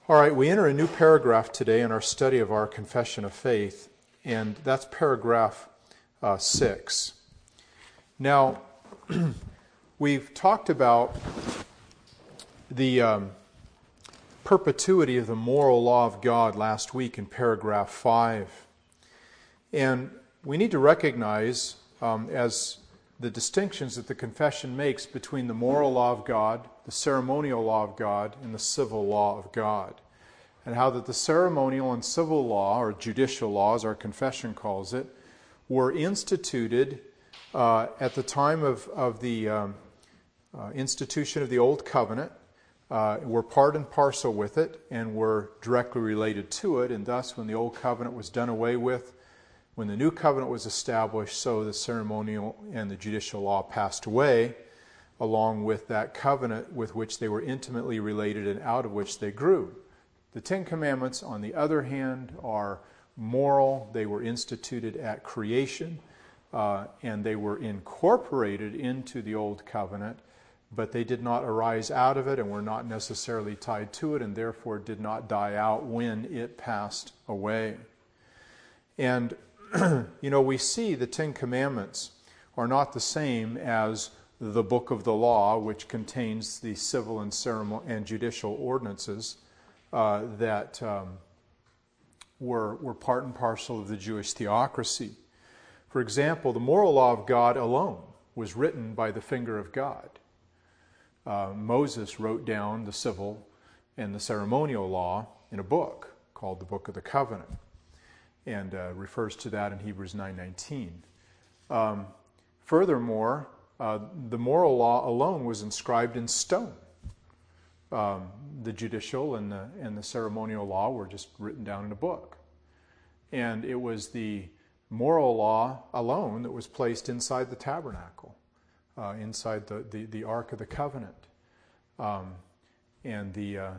All right, we enter a new paragraph today in our study of our confession of faith, and that's paragraph 6. Now, we've talked about the perpetuity of the moral law of God last week in paragraph 5. And we need to recognize as the distinctions that the confession makes between the moral law of God, the ceremonial law of God, and the civil law of God. And how that the ceremonial and civil law, or judicial law as our confession calls it, were instituted at the time of the institution of the Old Covenant, were part and parcel with it, and were directly related to it. And thus, when the Old Covenant was done away with, when the New Covenant was established, so the ceremonial and the judicial law passed away, along with that covenant with which they were intimately related and out of which they grew. The Ten Commandments, on the other hand, are moral. They were instituted at creation, and they were incorporated into the Old Covenant, but they did not arise out of it and were not necessarily tied to it, and therefore did not die out when it passed away. And we see the Ten Commandments are not the same as the book of the law, which contains the civil and ceremonial and judicial ordinances that were part and parcel of the Jewish theocracy. For example, the moral law of God alone was written by the finger of God. Moses wrote down the civil and the ceremonial law in a book called the Book of the Covenant, and refers to that in Hebrews 9:19. Furthermore, the moral law alone was inscribed in stone. The judicial and the ceremonial law were just written down in a book. And it was the moral law alone that was placed inside the tabernacle, inside the Ark of the Covenant. And the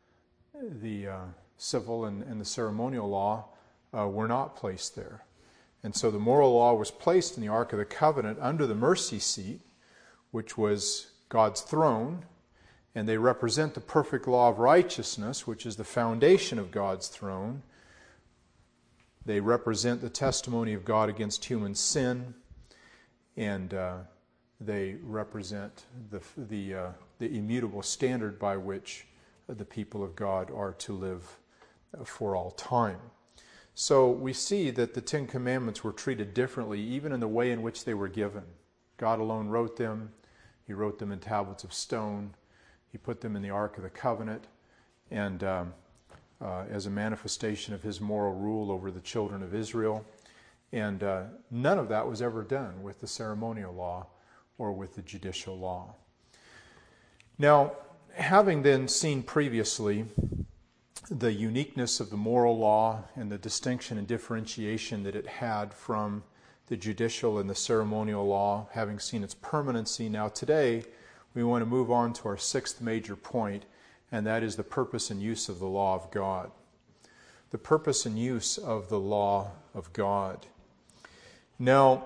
civil and the ceremonial law were not placed there. And so the moral law was placed in the Ark of the Covenant under the mercy seat, which was God's throne, and they represent the perfect law of righteousness, which is the foundation of God's throne. They represent the testimony of God against human sin, and they represent the immutable standard by which the people of God are to live for all time. So we see that the Ten Commandments were treated differently, even in the way in which they were given. God alone wrote them. He wrote them in tablets of stone. He put them in the Ark of the Covenant, and as a manifestation of his moral rule over the children of Israel. And none of that was ever done with the ceremonial law or with the judicial law. Now, having then seen previously the uniqueness of the moral law and the distinction and differentiation that it had from the judicial and the ceremonial law, having seen its permanency, now today we want to move on to our sixth major point, and that is the purpose and use of the law of God. The purpose and use of the law of God. Now,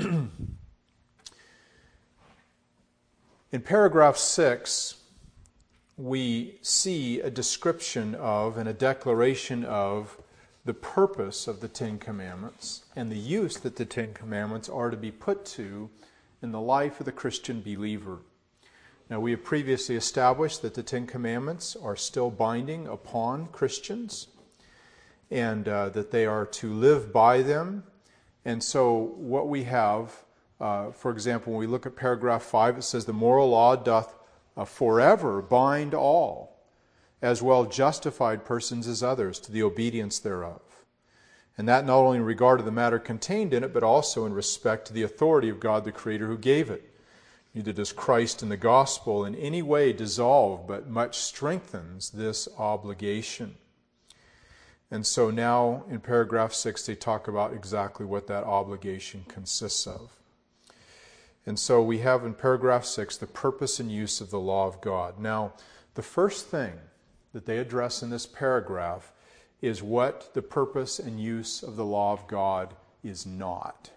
in paragraph 6, we see a description of and a declaration of the purpose of the Ten Commandments and the use that the Ten Commandments are to be put to in the life of the Christian believer. Now, we have previously established that the Ten Commandments are still binding upon Christians, and that they are to live by them. And so what we have, for example, when we look at paragraph 5, it says, "The moral law doth forever bind all, as well justified persons as others, to the obedience thereof." And that not only in regard to the matter contained in it, but also in respect to the authority of God the Creator who gave it. Neither does Christ and the gospel in any way dissolve, but much strengthens this obligation. And so now in paragraph 6 they talk about exactly what that obligation consists of. And so we have in paragraph 6 the purpose and use of the law of God. Now, the first thing that they address in this paragraph is what the purpose and use of the law of God is not.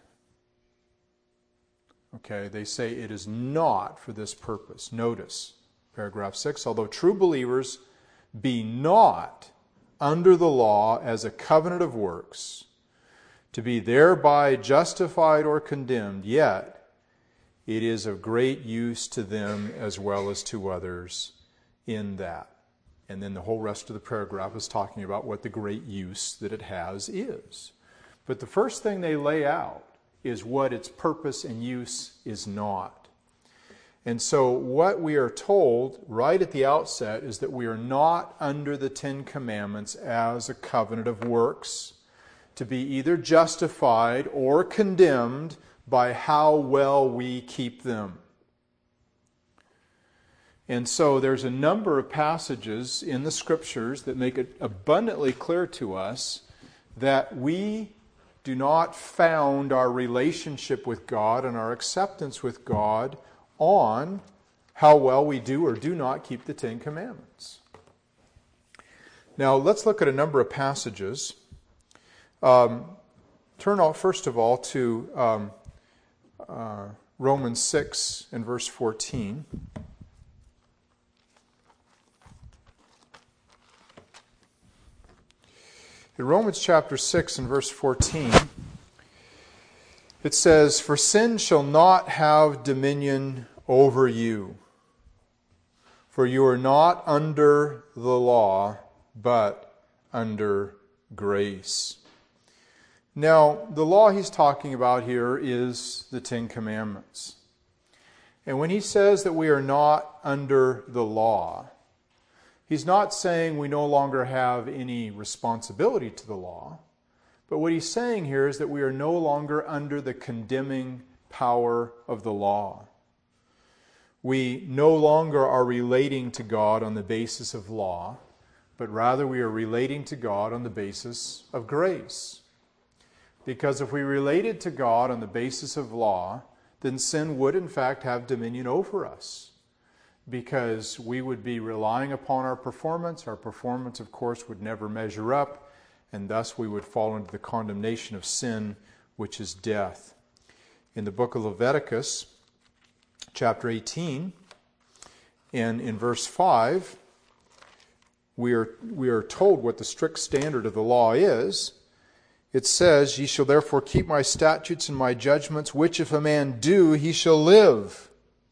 Okay, they say it is not for this purpose. Notice, paragraph 6, "Although true believers be not under the law as a covenant of works, to be thereby justified or condemned, yet it is of great use to them as well as to others in that. And then the whole rest of the paragraph is talking about what the great use that it has is. But the first thing they lay out is what its purpose and use is not. And so what we are told right at the outset is that we are not under the Ten Commandments as a covenant of works, to be either justified or condemned by how well we keep them. And so there's a number of passages in the Scriptures that make it abundantly clear to us that we do not found our relationship with God and our acceptance with God on how well we do or do not keep the Ten Commandments. Now, let's look at a number of passages. Turn out, first of all, to Romans 6 and verse 14. In Romans chapter 6 and verse 14, it says, "For sin shall not have dominion over you, for you are not under the law, but under grace." Now, the law he's talking about here is the Ten Commandments. And when he says that we are not under the law, he's not saying we no longer have any responsibility to the law, but what he's saying here is that we are no longer under the condemning power of the law. We no longer are relating to God on the basis of law, but rather we are relating to God on the basis of grace. Because if we related to God on the basis of law, then sin would in fact have dominion over us. Because we would be relying upon our performance. Our performance, of course, would never measure up, and thus we would fall into the condemnation of sin, which is death. In the book of Leviticus, chapter 18, and in verse 5, we are told what the strict standard of the law is. It says, "Ye shall therefore keep my statutes and my judgments, which if a man do, he shall live.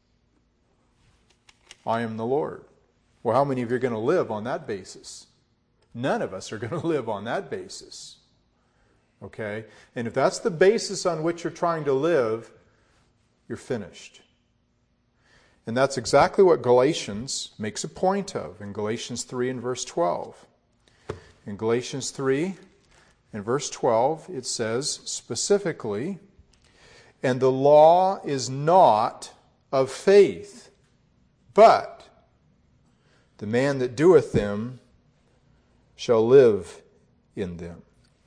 I am the Lord." Well, how many of you are going to live on that basis? None of us are going to live on that basis. Okay? And if that's the basis on which you're trying to live, you're finished. And that's exactly what Galatians makes a point of in Galatians 3 and verse 12. In Galatians 3 and verse 12, it says specifically, "And the law is not of faith, but the man that doeth them shall live in them."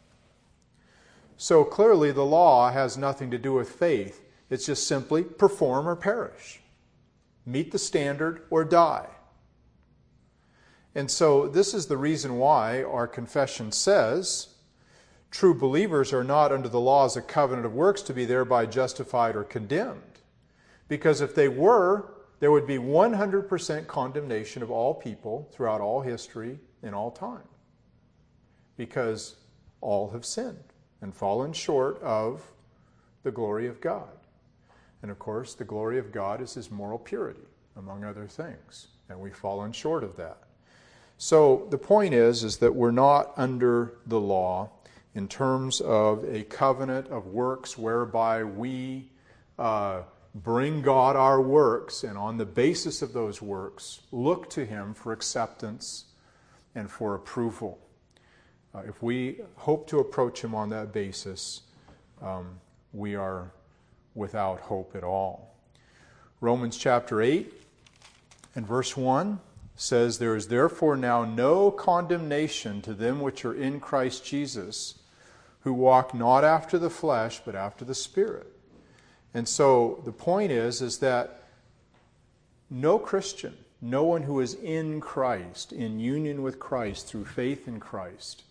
So clearly the law has nothing to do with faith. It's just simply perform or perish. Meet the standard or die. And so this is the reason why our confession says true believers are not under the law as a covenant of works to be thereby justified or condemned. Because if they were, there would be 100% condemnation of all people throughout all history in all time. Because all have sinned and fallen short of the glory of God. And of course, the glory of God is His moral purity, among other things. And we've fallen short of that. So the point is that we're not under the law in terms of a covenant of works whereby we bring God our works, and on the basis of those works, look to Him for acceptance and for approval. If we hope to approach Him on that basis, we are without hope at all. Romans chapter 8 and verse 1 says, "There is therefore now no condemnation to them which are in Christ Jesus, who walk not after the flesh, but after the Spirit." And so the point is that no Christian, no one who is in Christ, in union with Christ through faith in Christ,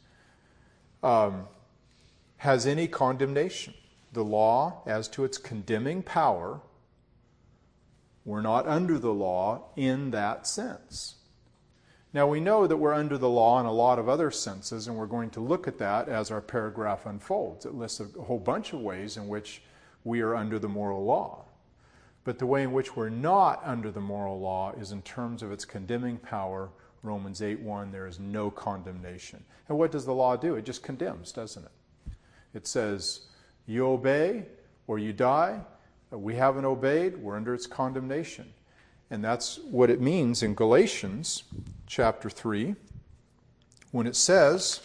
has any condemnation. The law, as to its condemning power, we're not under the law in that sense. Now we know that we're under the law in a lot of other senses, and we're going to look at that as our paragraph unfolds. It lists a whole bunch of ways in which we are under the moral law. But the way in which we're not under the moral law is in terms of its condemning power. Romans 8:1, there is no condemnation. And what does the law do? It just condemns, doesn't it? It says, you obey or you die. We haven't obeyed, we're under its condemnation. And that's what it means in Galatians chapter 3, when it says,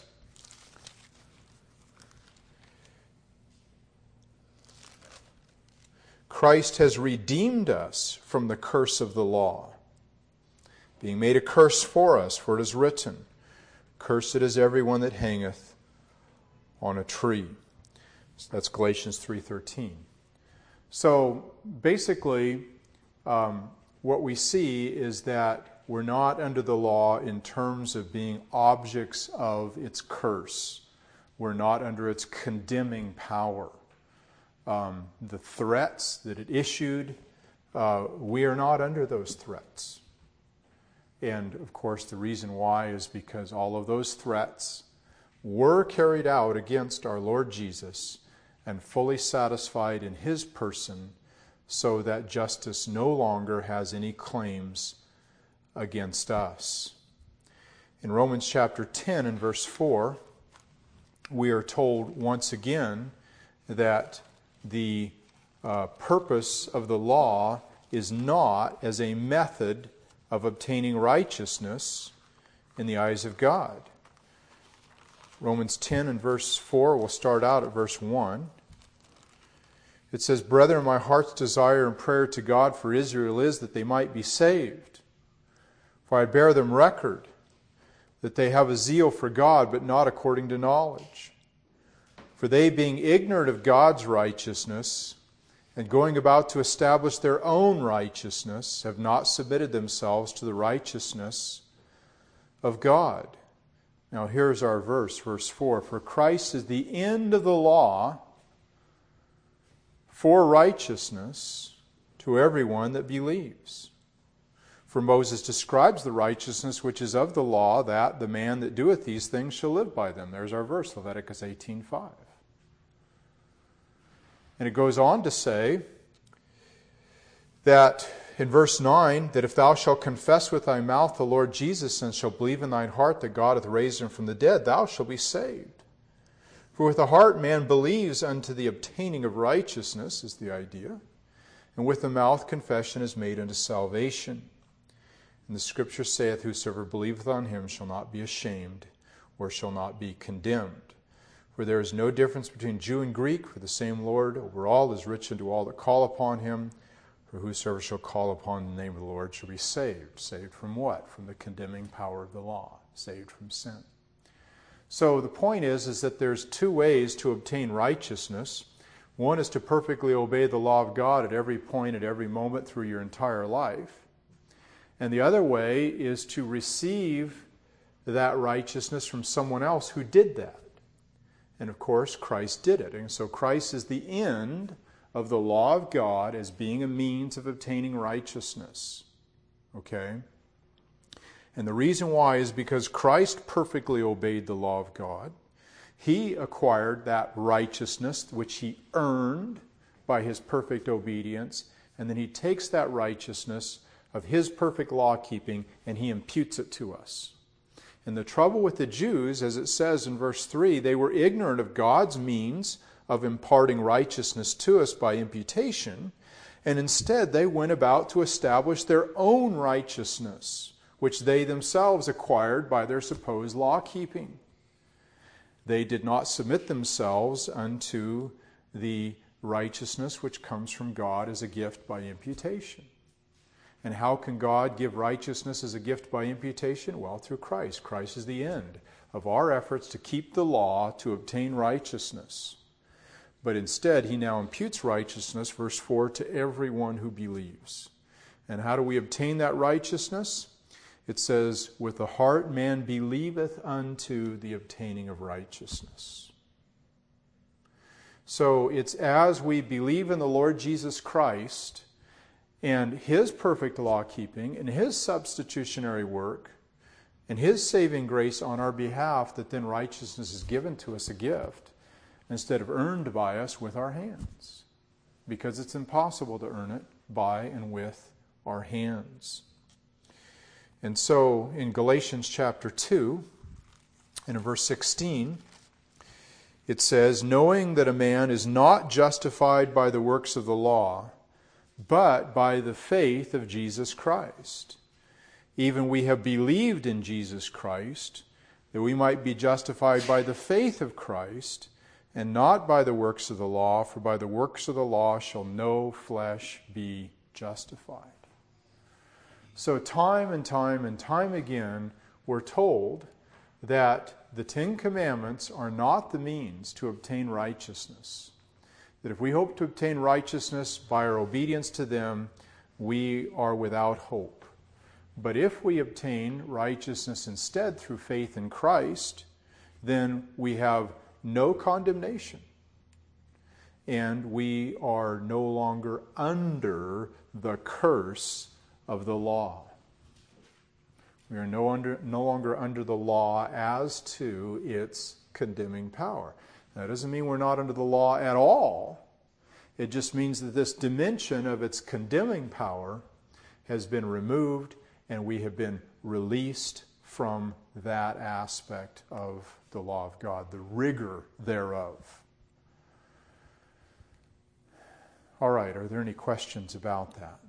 Christ has redeemed us from the curse of the law, being made a curse for us, for it is written, cursed is everyone that hangeth on a tree. So that's Galatians 3:13. So basically, what we see is that we're not under the law in terms of being objects of its curse. We're not under its condemning power. The threats that it issued, we are not under those threats. And of course, the reason why is because all of those threats were carried out against our Lord Jesus and fully satisfied in His person, so that justice no longer has any claims against us. In Romans chapter 10 and verse 4, we are told once again that the purpose of the law is not as a method of obtaining righteousness in the eyes of God. Romans 10 and verse 4, we'll start out at verse 1. It says, Brethren, my heart's desire and prayer to God for Israel is that they might be saved. For I bear them record that they have a zeal for God, but not according to knowledge. For they, being ignorant of God's righteousness, and going about to establish their own righteousness, have not submitted themselves to the righteousness of God. Now here's our verse, verse 4. For Christ is the end of the law for righteousness to everyone that believes. For Moses describes the righteousness which is of the law, that the man that doeth these things shall live by them. There's our verse, Leviticus 18:5. And it goes on to say that in verse 9, that if thou shalt confess with thy mouth the Lord Jesus, and shalt believe in thine heart that God hath raised him from the dead, thou shalt be saved. For with the heart man believes unto the obtaining of righteousness, is the idea, and with the mouth confession is made unto salvation. And the Scripture saith, Whosoever believeth on him shall not be ashamed, or shall not be condemned. For there is no difference between Jew and Greek, for the same Lord over all is rich unto all that call upon him. For whosoever shall call upon the name of the Lord shall be saved. Saved from what? From the condemning power of the law. Saved from sin. So the point is that there's two ways to obtain righteousness. One is to perfectly obey the law of God at every point, at every moment through your entire life. And the other way is to receive that righteousness from someone else who did that. And of course, Christ did it. And so Christ is the end of the law of God as being a means of obtaining righteousness. Okay? And the reason why is because Christ perfectly obeyed the law of God. He acquired that righteousness which he earned by his perfect obedience, and then he takes that righteousness of his perfect law-keeping and he imputes it to us. And the trouble with the Jews, as it says in verse 3, they were ignorant of God's means of imparting righteousness to us by imputation, and instead they went about to establish their own righteousness, which they themselves acquired by their supposed law-keeping. They did not submit themselves unto the righteousness which comes from God as a gift by imputation. And how can God give righteousness as a gift by imputation? Well, through Christ. Christ is the end of our efforts to keep the law to obtain righteousness. But instead, he now imputes righteousness, verse 4, to everyone who believes. And how do we obtain that righteousness? It says, with the heart man believeth unto the obtaining of righteousness. So it's as we believe in the Lord Jesus Christ and his perfect law-keeping and his substitutionary work And His saving grace on our behalf, that then righteousness is given to us, a gift, instead of earned by us with our hands. Because it's impossible to earn it by and with our hands. And so in Galatians chapter 2, and in verse 16, it says, knowing that a man is not justified by the works of the law, but by the faith of Jesus Christ. Even we have believed in Jesus Christ, that we might be justified by the faith of Christ, and not by the works of the law, for by the works of the law shall no flesh be justified. So time and time and time again, we're told that the Ten Commandments are not the means to obtain righteousness. That if we hope to obtain righteousness by our obedience to them, we are without hope. But if we obtain righteousness instead through faith in Christ, then we have no condemnation. And we are no longer under the curse of the law. We are no longer under the law as to its condemning power. That doesn't mean we're not under the law at all. It just means that this dimension of its condemning power has been removed, and we have been released from that aspect of the law of God, the rigor thereof. All right, are there any questions about that?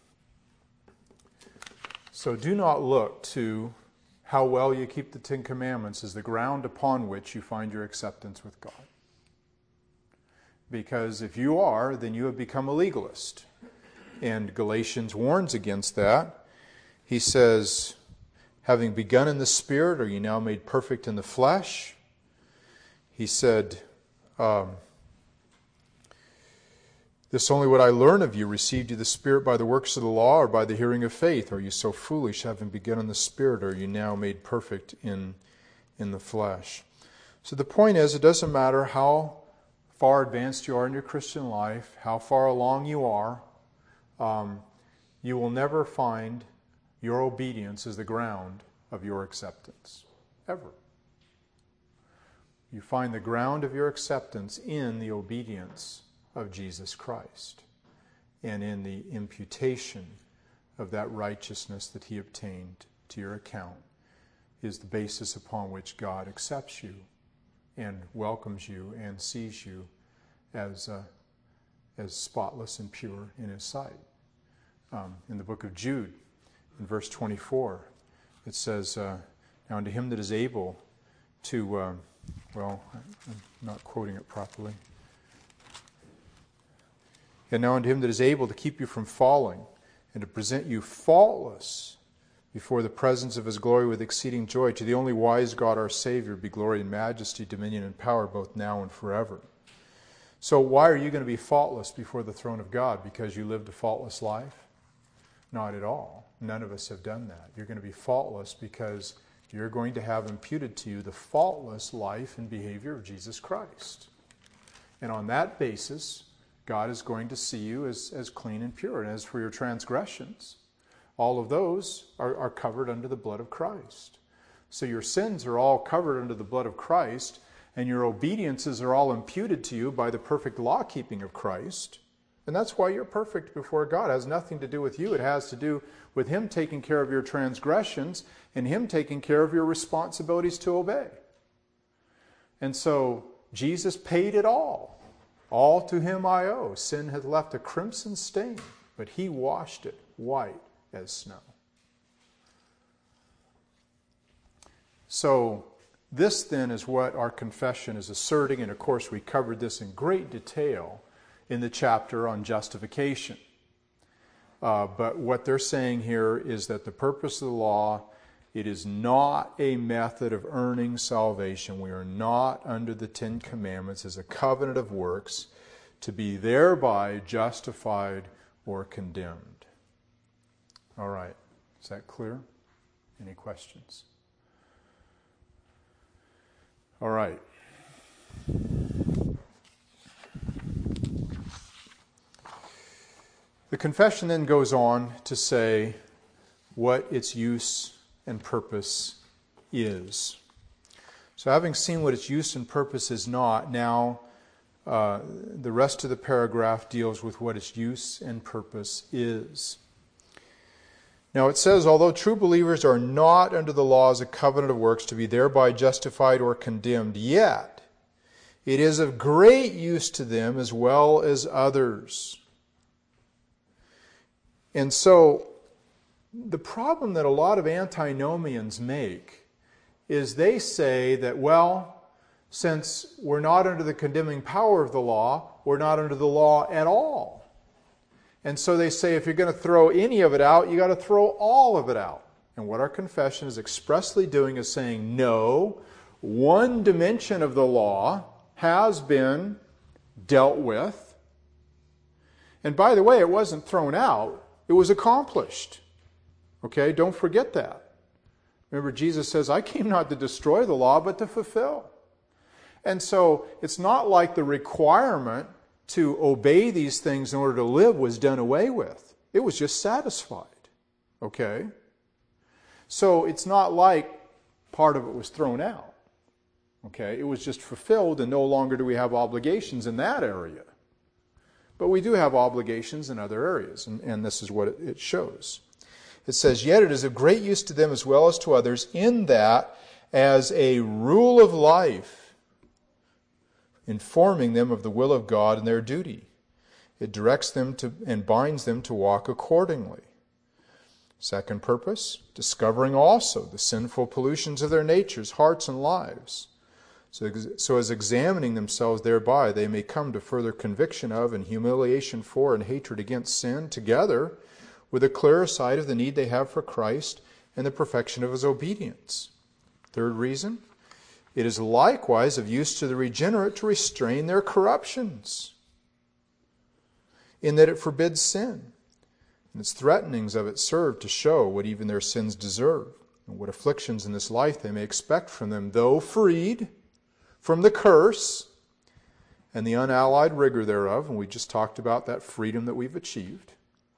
So do not look to how well you keep the Ten Commandments as the ground upon which you find your acceptance with God. Because if you are, then you have become a legalist. And Galatians warns against that. He says, having begun in the Spirit, are you now made perfect in the flesh? He said, this only what I learn of you, received you the Spirit by the works of the law or by the hearing of faith? Are you so foolish, having begun in the Spirit, or are you now made perfect in the flesh? So the point is, it doesn't matter how far advanced you are in your Christian life, how far along you are, you will never find your obedience as the ground of your acceptance, ever. You find the ground of your acceptance in the obedience of Jesus Christ and in the imputation of that righteousness that He obtained to your account is the basis upon which God accepts you and welcomes you and sees you as spotless and pure in His sight. In the book of Jude, in verse 24, it says, now unto Him that is able to, I'm not quoting it properly. And now unto Him that is able to keep you from falling and to present you faultless before the presence of His glory with exceeding joy, to the only wise God our Savior be glory and majesty, dominion and power, both now and forever. So why are you going to be faultless before the throne of God? Because you lived a faultless life? Not at all. None of us have done that. You're going to be faultless because you're going to have imputed to you the faultless life and behavior of Jesus Christ. And on that basis, God is going to see you as clean and pure. And as for your transgressions, all of those are covered under the blood of Christ. So your sins are all covered under the blood of Christ, and your obediences are all imputed to you by the perfect law-keeping of Christ. And that's why you're perfect before God. It has nothing to do with you. It has to do with Him taking care of your transgressions and Him taking care of your responsibilities to obey. And so Jesus paid it all. All to Him I owe. Sin hath left a crimson stain, but He washed it white as snow. So this then is what our confession is asserting, and of course we covered this in great detail in the chapter on justification. But what they're saying here is that the purpose of the law, it is not a method of earning salvation. We are not under the Ten Commandments as a covenant of works to be thereby justified or condemned. All right. Is that clear? Any questions? All right. The confession then goes on to say what its use and purpose is. So having seen what its use and purpose is not, now the rest of the paragraph deals with what its use and purpose is. Now it says, although true believers are not under the law as a covenant of works to be thereby justified or condemned, yet it is of great use to them as well as others. And so the problem that a lot of antinomians make is they say that, well, since we're not under the condemning power of the law, we're not under the law at all. And so they say if you're going to throw any of it out, you got to throw all of it out. And what our confession is expressly doing is saying, no, one dimension of the law has been dealt with. And by the way, it wasn't thrown out, it was accomplished. Okay, don't forget that. Remember, Jesus says, I came not to destroy the law, but to fulfill. And so it's not like the requirement to obey these things in order to live was done away with. It was just satisfied. Okay? So it's not like part of it was thrown out. Okay? It was just fulfilled, and no longer do we have obligations in that area. But we do have obligations in other areas, and this is what it shows. It says, yet it is of great use to them as well as to others, in that, as a rule of life, informing them of the will of God and their duty. It directs them to and binds them to walk accordingly. Second purpose, discovering also the sinful pollutions of their natures, hearts, and lives, so as examining themselves thereby, they may come to further conviction of and humiliation for and hatred against sin, together with a clearer sight of the need they have for Christ and the perfection of His obedience. Third reason, it is likewise of use to the regenerate to restrain their corruptions, in that it forbids sin, and its threatenings of it serve to show what even their sins deserve, and what afflictions in this life they may expect from them, though freed from the curse and the unallied rigor thereof. And we just talked about that freedom that we've achieved.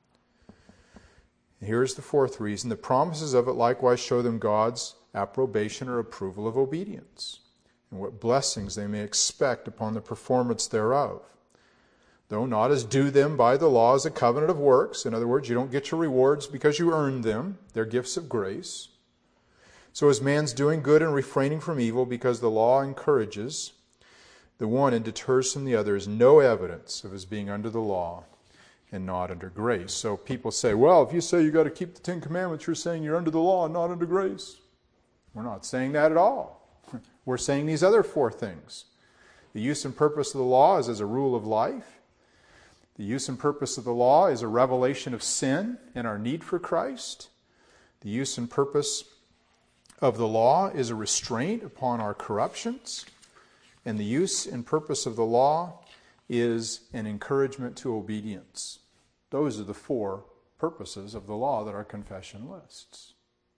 And here's the fourth reason. The promises of it likewise show them God's approbation or approval of obedience, and what blessings they may expect upon the performance thereof, though not as due them by the law as a covenant of works. In other words, you don't get your rewards because you earned them. They're gifts of grace. So as man's doing good and refraining from evil, because the law encourages the one and deters from the other, is no evidence of his being under the law and not under grace. So people say, well, if you say you got to keep the Ten Commandments, you're saying you're under the law and not under grace. We're not saying that at all. We're saying these other four things. The use and purpose of the law is as a rule of life. The use and purpose of the law is a revelation of sin and our need for Christ. The use and purpose of the law is a restraint upon our corruptions. And the use and purpose of the law is an encouragement to obedience. Those are the four purposes of the law that our confession lists.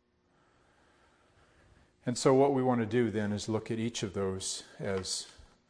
And so what we want to do then is look at each of those as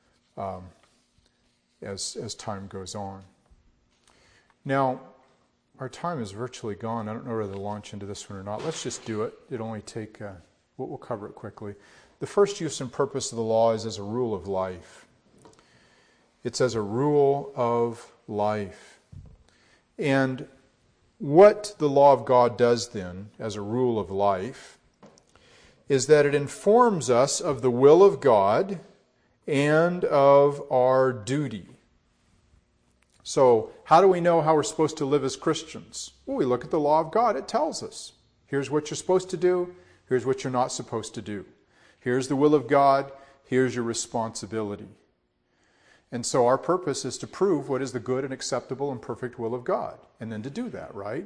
time goes on. Now, our time is virtually gone. I don't know whether to launch into this one or not. Let's just do it. It'll only take, we'll cover it quickly. The first use and purpose of the law is as a rule of life. It's as a rule of life. And what the law of God does then, as a rule of life, is that it informs us of the will of God and of our duty. So, how do we know how we're supposed to live as Christians? Well, we look at the law of God. It tells us. Here's what you're supposed to do. Here's what you're not supposed to do. Here's the will of God. Here's your responsibility. And so our purpose is to prove what is the good and acceptable and perfect will of God. And then to do that, right?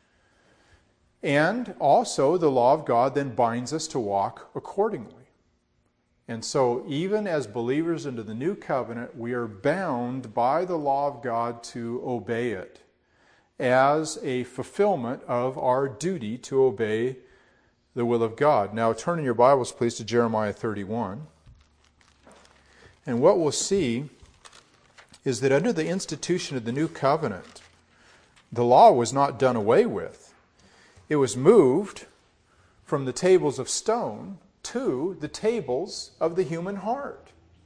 And also the law of God then binds us to walk accordingly. And so even as believers into the new covenant, we are bound by the law of God to obey it as a fulfillment of our duty to obey the will of God. Now turn in your Bibles, please, to Jeremiah 31. And what we'll see is that under the institution of the new covenant, the law was not done away with. It was moved from the tables of stone to the tables of the human heart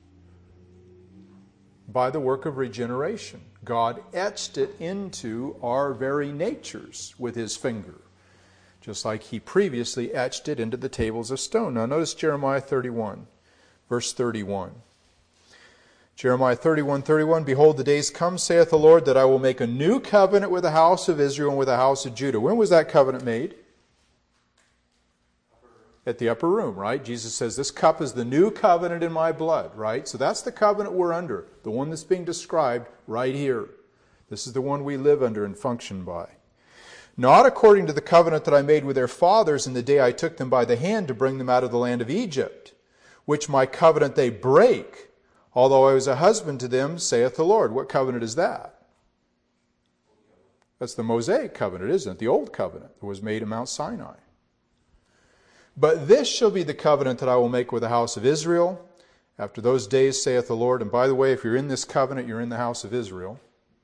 by the work of regeneration. God etched it into our very natures with His finger, just like He previously etched it into the tables of stone. Now notice Jeremiah 31, verse 31. Jeremiah 31:31, Behold, the days come, saith the Lord, that I will make a new covenant with the house of Israel and with the house of Judah. When was that covenant made? At the upper room, right? Jesus says, this cup is the new covenant in my blood, right? So that's the covenant we're under, the one that's being described right here. This is the one we live under and function by. Not according to the covenant that I made with their fathers in the day I took them by the hand to bring them out of the land of Egypt, which my covenant they break, although I was a husband to them, saith the Lord. What covenant is that? That's the Mosaic covenant, isn't it? The old covenant that was made in Mount Sinai. But this shall be the covenant that I will make with the house of Israel. After those days, saith the Lord. And by the way, if you're in this covenant, you're in the house of Israel.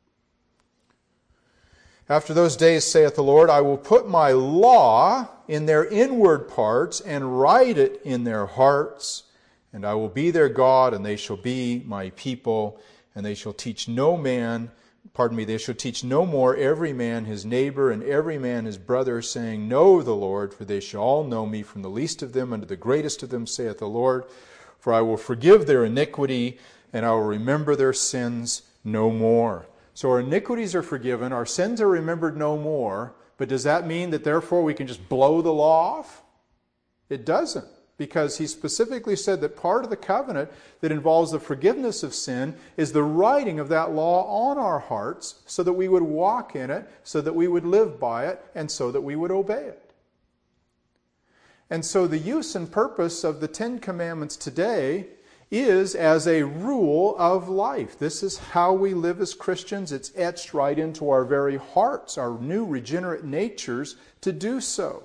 After those days, saith the Lord, I will put my law in their inward parts and write it in their hearts. And I will be their God, and they shall be my people. And they shall teach they shall teach no more every man his neighbor and every man his brother, saying, Know the Lord, for they shall all know me, from the least of them unto the greatest of them, saith the Lord. For I will forgive their iniquity, and I will remember their sins no more. So our iniquities are forgiven, our sins are remembered no more, but does that mean that therefore we can just blow the law off? It doesn't. Because He specifically said that part of the covenant that involves the forgiveness of sin is the writing of that law on our hearts so that we would walk in it, so that we would live by it, and so that we would obey it. And so the use and purpose of the Ten Commandments today is as a rule of life. This is how we live as Christians. It's etched right into our very hearts, our new regenerate natures, to do so.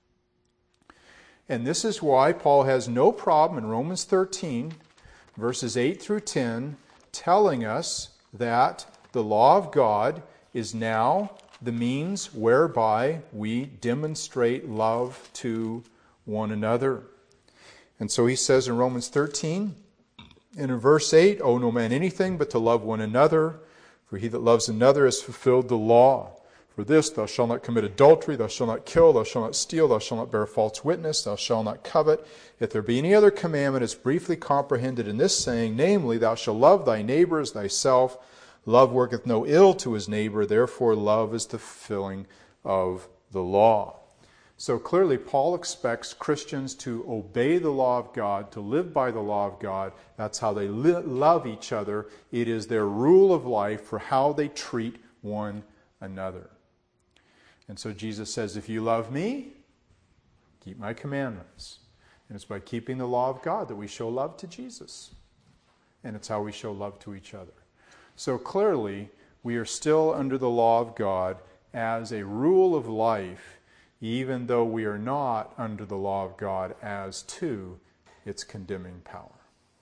And this is why Paul has no problem in Romans 13, verses 8 through 10, telling us that the law of God is now the means whereby we demonstrate love to one another. And so he says in Romans 13, and in verse 8, Owe no man anything but to love one another, for he that loves another has fulfilled the law. For this, thou shalt not commit adultery, thou shalt not kill, thou shalt not steal, thou shalt not bear false witness, thou shalt not covet. If there be any other commandment, it's briefly comprehended in this saying, namely, thou shalt love thy neighbor as thyself. Love worketh no ill to his neighbor, therefore love is the fulfilling of the law. So clearly, Paul expects Christians to obey the law of God, to live by the law of God. That's how they love each other. It is their rule of life for how they treat one another. And so Jesus says, if you love me, keep my commandments. And it's by keeping the law of God that we show love to Jesus. And it's how we show love to each other. So clearly, we are still under the law of God as a rule of life, even though we are not under the law of God as to its condemning power.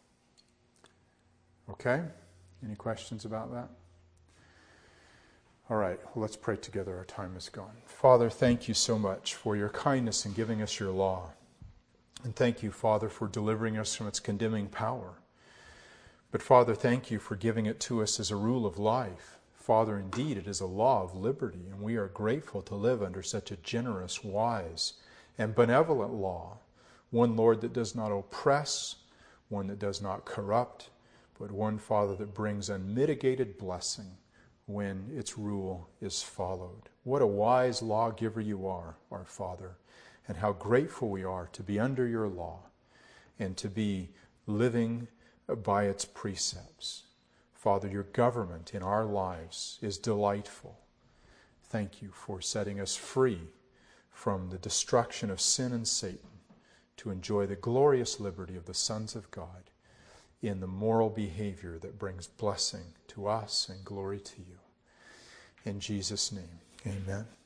Okay? Any questions about that? All right, well, let's pray together. Our time is gone. Father, thank you so much for your kindness in giving us your law. And thank you, Father, for delivering us from its condemning power. But Father, thank you for giving it to us as a rule of life. Father, indeed, it is a law of liberty, and we are grateful to live under such a generous, wise, and benevolent law. One, Lord, that does not oppress, one that does not corrupt, but one, Father, that brings unmitigated blessing when its rule is followed. What a wise lawgiver you are, our Father, and how grateful we are to be under your law and to be living by its precepts. Father, your government in our lives is delightful. Thank you for setting us free from the destruction of sin and Satan to enjoy the glorious liberty of the sons of God in the moral behavior that brings blessing to us and glory to you. In Jesus' name, amen.